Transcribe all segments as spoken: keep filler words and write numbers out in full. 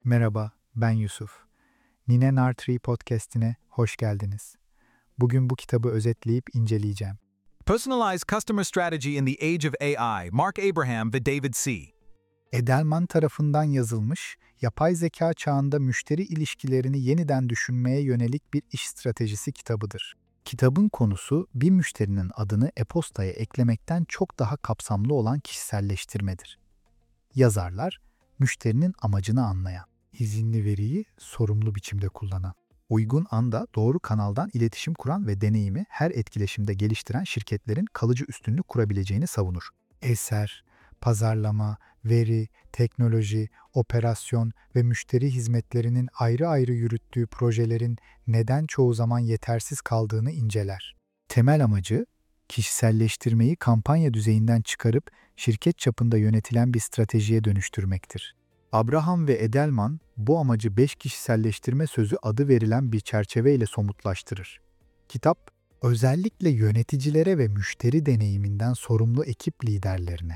Merhaba, ben Yusuf. Nine Nartree podcast'ine hoş geldiniz. Bugün bu kitabı özetleyip inceleyeceğim. Personalized Customer Strategy in the Age of A I, Mark Abraham ve David C. Edelman tarafından yazılmış, yapay zeka çağında müşteri ilişkilerini yeniden düşünmeye yönelik bir iş stratejisi kitabıdır. Kitabın konusu, bir müşterinin adını e-postaya eklemekten çok daha kapsamlı olan kişiselleştirmedir. Yazarlar, müşterinin amacını anlayan, izinli veriyi sorumlu biçimde kullanan, uygun anda doğru kanaldan iletişim kuran ve deneyimi her etkileşimde geliştiren şirketlerin kalıcı üstünlük kurabileceğini savunur. Eser, pazarlama, veri, teknoloji, operasyon ve müşteri hizmetlerinin ayrı ayrı yürüttüğü projelerin neden çoğu zaman yetersiz kaldığını inceler. Temel amacı, kişiselleştirmeyi kampanya düzeyinden çıkarıp şirket çapında yönetilen bir stratejiye dönüştürmektir. Abraham ve Edelman bu amacı beş kişiselleştirme sözü adı verilen bir çerçeveyle somutlaştırır. Kitap, özellikle yöneticilere ve müşteri deneyiminden sorumlu ekip liderlerine,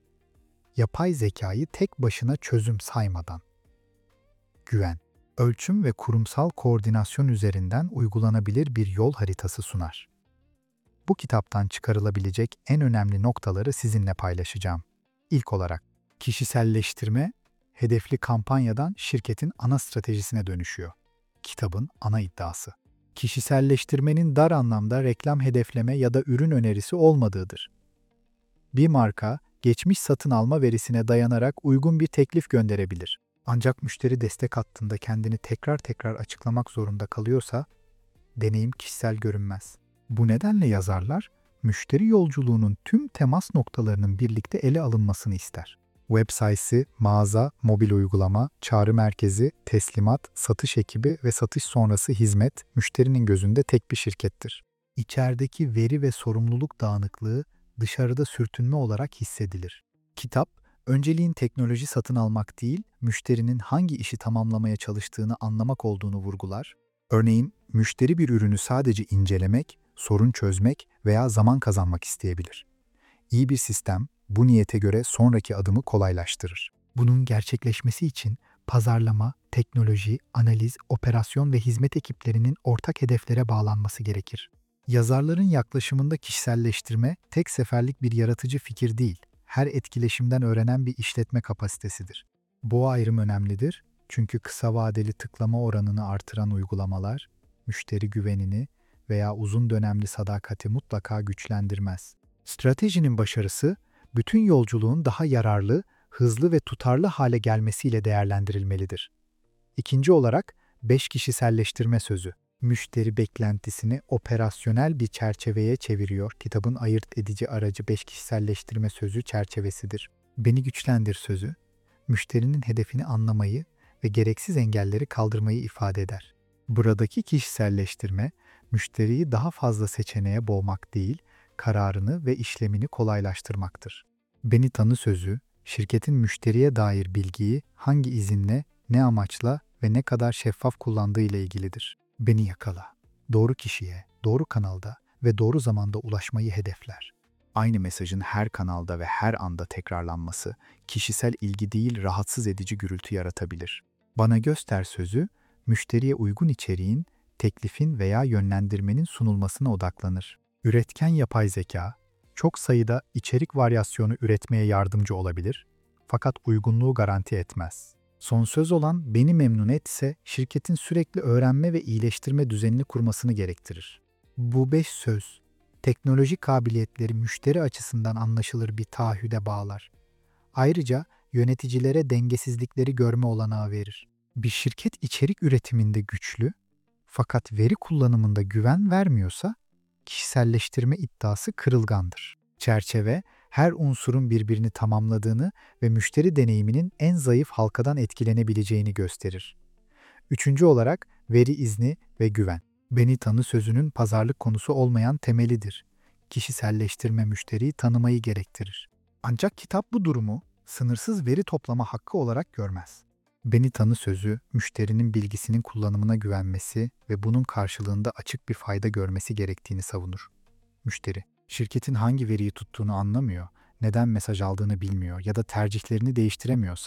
yapay zekayı tek başına çözüm saymadan, güven, ölçüm ve kurumsal koordinasyon üzerinden uygulanabilir bir yol haritası sunar. Bu kitaptan çıkarılabilecek en önemli noktaları sizinle paylaşacağım. İlk olarak, kişiselleştirme, hedefli kampanyadan şirketin ana stratejisine dönüşüyor. Kitabın ana iddiası. Kişiselleştirmenin dar anlamda reklam hedefleme ya da ürün önerisi olmadığıdır. Bir marka, geçmiş satın alma verisine dayanarak uygun bir teklif gönderebilir. Ancak müşteri destek hattında kendini tekrar tekrar açıklamak zorunda kalıyorsa, deneyim kişisel görünmez. Bu nedenle yazarlar, müşteri yolculuğunun tüm temas noktalarının birlikte ele alınmasını ister. Web sayısı, mağaza, mobil uygulama, çağrı merkezi, teslimat, satış ekibi ve satış sonrası hizmet, müşterinin gözünde tek bir şirkettir. İçerideki veri ve sorumluluk dağınıklığı dışarıda sürtünme olarak hissedilir. Kitap, önceliğin teknoloji satın almak değil, müşterinin hangi işi tamamlamaya çalıştığını anlamak olduğunu vurgular. Örneğin, müşteri bir ürünü sadece incelemek, sorun çözmek veya zaman kazanmak isteyebilir. İyi bir sistem, bu niyete göre sonraki adımı kolaylaştırır. Bunun gerçekleşmesi için pazarlama, teknoloji, analiz, operasyon ve hizmet ekiplerinin ortak hedeflere bağlanması gerekir. Yazarların yaklaşımında kişiselleştirme, tek seferlik bir yaratıcı fikir değil, her etkileşimden öğrenen bir işletme kapasitesidir. Bu ayrım önemlidir, çünkü kısa vadeli tıklama oranını artıran uygulamalar, müşteri güvenini veya uzun dönemli sadakati mutlaka güçlendirmez. Stratejinin başarısı, bütün yolculuğun daha yararlı, hızlı ve tutarlı hale gelmesiyle değerlendirilmelidir. İkinci olarak, beş kişiselleştirme sözü. Müşteri beklentisini operasyonel bir çerçeveye çeviriyor. Kitabın ayırt edici aracı beş kişiselleştirme sözü çerçevesidir. Beni güçlendir sözü, müşterinin hedefini anlamayı ve gereksiz engelleri kaldırmayı ifade eder. Buradaki kişiselleştirme, müşteriyi daha fazla seçeneğe boğmak değil, kararını ve işlemini kolaylaştırmaktır. Beni tanı sözü, şirketin müşteriye dair bilgiyi hangi izinle, ne amaçla ve ne kadar şeffaf kullandığı ile ilgilidir. Beni yakala. Doğru kişiye, doğru kanalda ve doğru zamanda ulaşmayı hedefler. Aynı mesajın her kanalda ve her anda tekrarlanması, kişisel ilgi değil rahatsız edici gürültü yaratabilir. Bana göster sözü, müşteriye uygun içeriğin, teklifin veya yönlendirmenin sunulmasına odaklanır. Üretken yapay zeka, çok sayıda içerik varyasyonu üretmeye yardımcı olabilir, fakat uygunluğu garanti etmez. Son söz olan beni memnun et ise şirketin sürekli öğrenme ve iyileştirme düzenini kurmasını gerektirir. Bu beş söz, teknolojik kabiliyetleri müşteri açısından anlaşılır bir taahhüde bağlar. Ayrıca yöneticilere dengesizlikleri görme olanağı verir. Bir şirket içerik üretiminde güçlü, fakat veri kullanımında güven vermiyorsa, kişiselleştirme iddiası kırılgandır. Çerçeve, her unsurun birbirini tamamladığını ve müşteri deneyiminin en zayıf halkadan etkilenebileceğini gösterir. Üçüncü olarak, veri izni ve güven. Beni tanı sözünün pazarlık konusu olmayan temelidir. Kişiselleştirme müşteriyi tanımayı gerektirir. Ancak kitap bu durumu sınırsız veri toplama hakkı olarak görmez. Beni tanı sözü, müşterinin bilgisinin kullanımına güvenmesi ve bunun karşılığında açık bir fayda görmesi gerektiğini savunur. Müşteri, şirketin hangi veriyi tuttuğunu anlamıyor, neden mesaj aldığını bilmiyor ya da tercihlerini değiştiremiyorsa,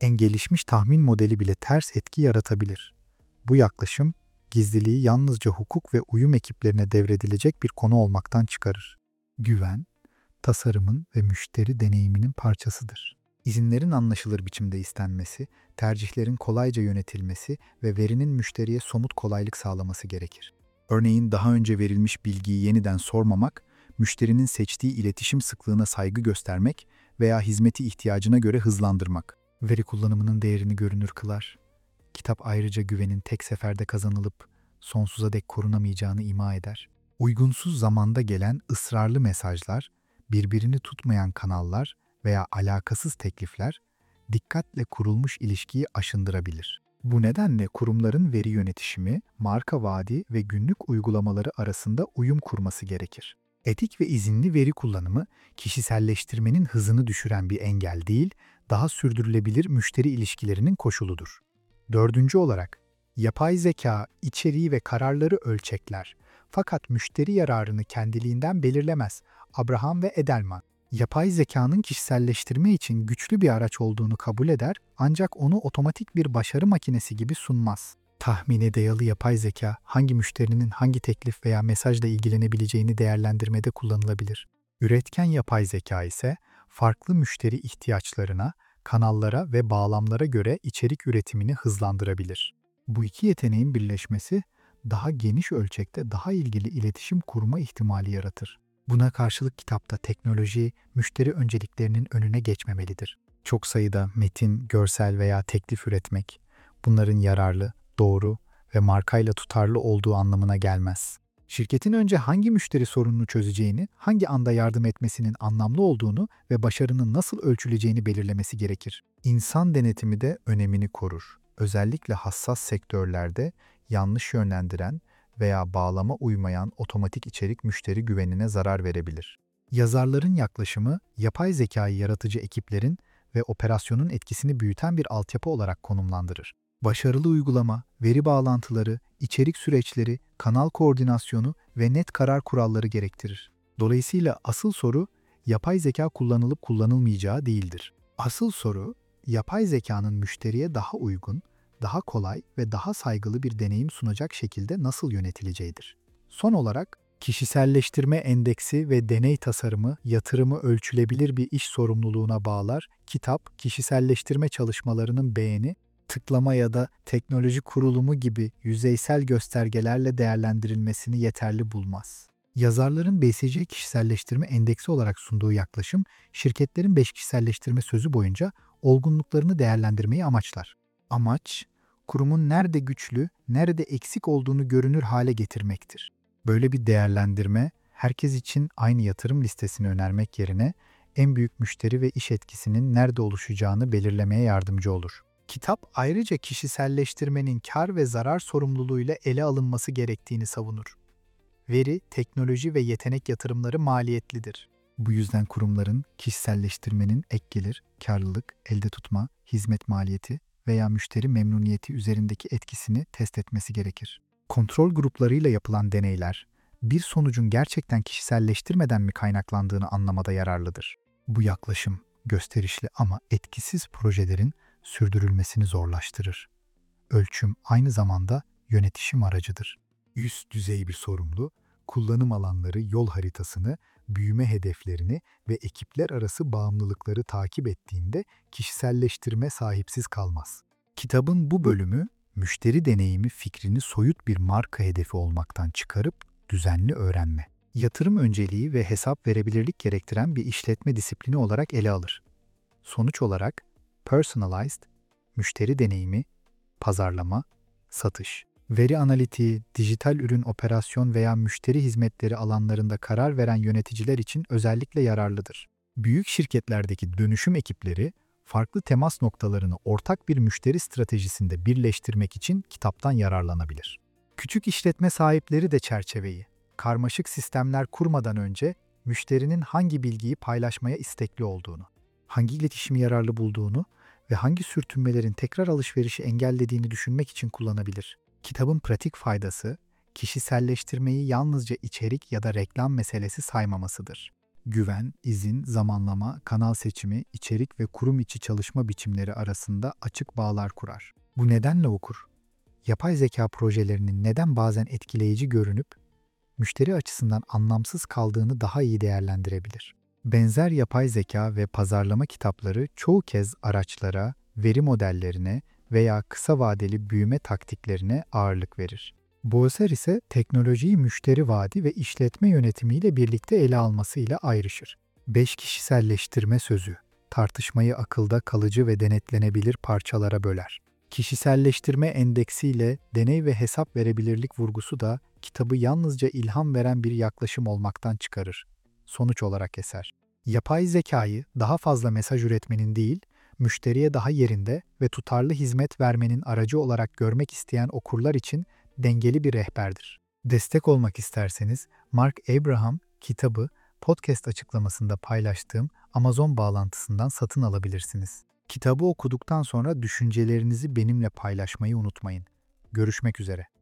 En gelişmiş tahmin modeli bile ters etki yaratabilir. Bu yaklaşım, gizliliği yalnızca hukuk ve uyum ekiplerine devredilecek bir konu olmaktan çıkarır. Güven, tasarımın ve müşteri deneyiminin parçasıdır. İzinlerin anlaşılır biçimde istenmesi, tercihlerin kolayca yönetilmesi ve verinin müşteriye somut kolaylık sağlaması gerekir. Örneğin daha önce verilmiş bilgiyi yeniden sormamak, müşterinin seçtiği iletişim sıklığına saygı göstermek veya hizmeti ihtiyacına göre hızlandırmak. Veri kullanımının değerini görünür kılar. Kitap ayrıca güvenin tek seferde kazanılıp sonsuza dek korunamayacağını ima eder. Uygunsuz zamanda gelen ısrarlı mesajlar, birbirini tutmayan kanallar veya alakasız teklifler dikkatle kurulmuş ilişkiyi aşındırabilir. Bu nedenle kurumların veri yönetişimi, marka vaadi ve günlük uygulamaları arasında uyum kurması gerekir. Etik ve izinli veri kullanımı, kişiselleştirmenin hızını düşüren bir engel değil, daha sürdürülebilir müşteri ilişkilerinin koşuludur. Dördüncü olarak, yapay zeka, içeriği ve kararları ölçekler. Fakat müşteri yararını kendiliğinden belirlemez. Abraham ve Edelman, yapay zekanın kişiselleştirme için güçlü bir araç olduğunu kabul eder, ancak onu otomatik bir başarı makinesi gibi sunmaz. Tahmine dayalı yapay zeka, hangi müşterinin hangi teklif veya mesajla ilgilenebileceğini değerlendirmede kullanılabilir. Üretken yapay zeka ise, farklı müşteri ihtiyaçlarına, kanallara ve bağlamlara göre içerik üretimini hızlandırabilir. Bu iki yeteneğin birleşmesi, daha geniş ölçekte daha ilgili iletişim kurma ihtimali yaratır. Buna karşılık kitapta teknoloji, müşteri önceliklerinin önüne geçmemelidir. Çok sayıda metin, görsel veya teklif üretmek, bunların yararlı, doğru ve markayla tutarlı olduğu anlamına gelmez. Şirketin önce hangi müşteri sorununu çözeceğini, hangi anda yardım etmesinin anlamlı olduğunu ve başarının nasıl ölçüleceğini belirlemesi gerekir. İnsan denetimi de önemini korur. Özellikle hassas sektörlerde yanlış yönlendiren veya bağlama uymayan otomatik içerik müşteri güvenine zarar verebilir. Yazarların yaklaşımı, yapay zekayı yaratıcı ekiplerin ve operasyonun etkisini büyüten bir altyapı olarak konumlandırır. Başarılı uygulama, veri bağlantıları, içerik süreçleri, kanal koordinasyonu ve net karar kuralları gerektirir. Dolayısıyla asıl soru, yapay zeka kullanılıp kullanılmayacağı değildir. Asıl soru, yapay zekanın müşteriye daha uygun, daha kolay ve daha saygılı bir deneyim sunacak şekilde nasıl yönetileceğidir. Son olarak, kişiselleştirme endeksi ve deney tasarımı yatırımı ölçülebilir bir iş sorumluluğuna bağlar. Kitap, kişiselleştirme çalışmalarının beğeni, tıklama ya da teknoloji kurulumu gibi yüzeysel göstergelerle değerlendirilmesini yeterli bulmaz. Yazarların B C G kişiselleştirme endeksi olarak sunduğu yaklaşım, şirketlerin beş kişiselleştirme sözü boyunca olgunluklarını değerlendirmeyi amaçlar. Amaç, kurumun nerede güçlü, nerede eksik olduğunu görünür hale getirmektir. Böyle bir değerlendirme, herkes için aynı yatırım listesini önermek yerine en büyük müşteri ve iş etkisinin nerede oluşacağını belirlemeye yardımcı olur. Kitap ayrıca kişiselleştirmenin kar ve zarar sorumluluğuyla ele alınması gerektiğini savunur. Veri, teknoloji ve yetenek yatırımları maliyetlidir. Bu yüzden kurumların kişiselleştirmenin ek gelir, karlılık, elde tutma, hizmet maliyeti veya müşteri memnuniyeti üzerindeki etkisini test etmesi gerekir. Kontrol gruplarıyla yapılan deneyler, bir sonucun gerçekten kişiselleştirmeden mi kaynaklandığını anlamada yararlıdır. Bu yaklaşım, gösterişli ama etkisiz projelerin sürdürülmesini zorlaştırır. Ölçüm aynı zamanda yönetişim aracıdır. Üst düzey bir sorumlu, kullanım alanları yol haritasını, büyüme hedeflerini ve ekipler arası bağımlılıkları takip ettiğinde kişiselleştirme sahipsiz kalmaz. Kitabın bu bölümü, müşteri deneyimi fikrini soyut bir marka hedefi olmaktan çıkarıp düzenli öğrenme, yatırım önceliği ve hesap verebilirlik gerektiren bir işletme disiplini olarak ele alır. Sonuç olarak, personalized, müşteri deneyimi, pazarlama, satış, veri analitiği, dijital ürün operasyon veya müşteri hizmetleri alanlarında karar veren yöneticiler için özellikle yararlıdır. Büyük şirketlerdeki dönüşüm ekipleri, farklı temas noktalarını ortak bir müşteri stratejisinde birleştirmek için kitaptan yararlanabilir. Küçük işletme sahipleri de çerçeveyi, karmaşık sistemler kurmadan önce müşterinin hangi bilgiyi paylaşmaya istekli olduğunu, hangi iletişimi yararlı bulduğunu ve hangi sürtünmelerin tekrar alışverişi engellediğini düşünmek için kullanabilir. Kitabın pratik faydası, kişiselleştirmeyi yalnızca içerik ya da reklam meselesi saymamasıdır. güven, izin, zamanlama, kanal seçimi, içerik ve kurum içi çalışma biçimleri arasında açık bağlar kurar. Bu nedenle okur, yapay zeka projelerinin neden bazen etkileyici görünüp, müşteri açısından anlamsız kaldığını daha iyi değerlendirebilir. Benzer yapay zeka ve pazarlama kitapları çoğu kez araçlara, veri modellerine veya kısa vadeli büyüme taktiklerine ağırlık verir. Boğazer ise teknolojiyi müşteri vaadi ve işletme yönetimiyle birlikte ele almasıyla ayrışır. Beş kişiselleştirme sözü, tartışmayı akılda kalıcı ve denetlenebilir parçalara böler. Kişiselleştirme endeksiyle deney ve hesap verebilirlik vurgusu da kitabı yalnızca ilham veren bir yaklaşım olmaktan çıkarır. Sonuç olarak eser, yapay zekayı daha fazla mesaj üretmenin değil, müşteriye daha yerinde ve tutarlı hizmet vermenin aracı olarak görmek isteyen okurlar için dengeli bir rehberdir. Destek olmak isterseniz Mark Abraham kitabı podcast açıklamasında paylaştığım Amazon bağlantısından satın alabilirsiniz. Kitabı okuduktan sonra düşüncelerinizi benimle paylaşmayı unutmayın. Görüşmek üzere.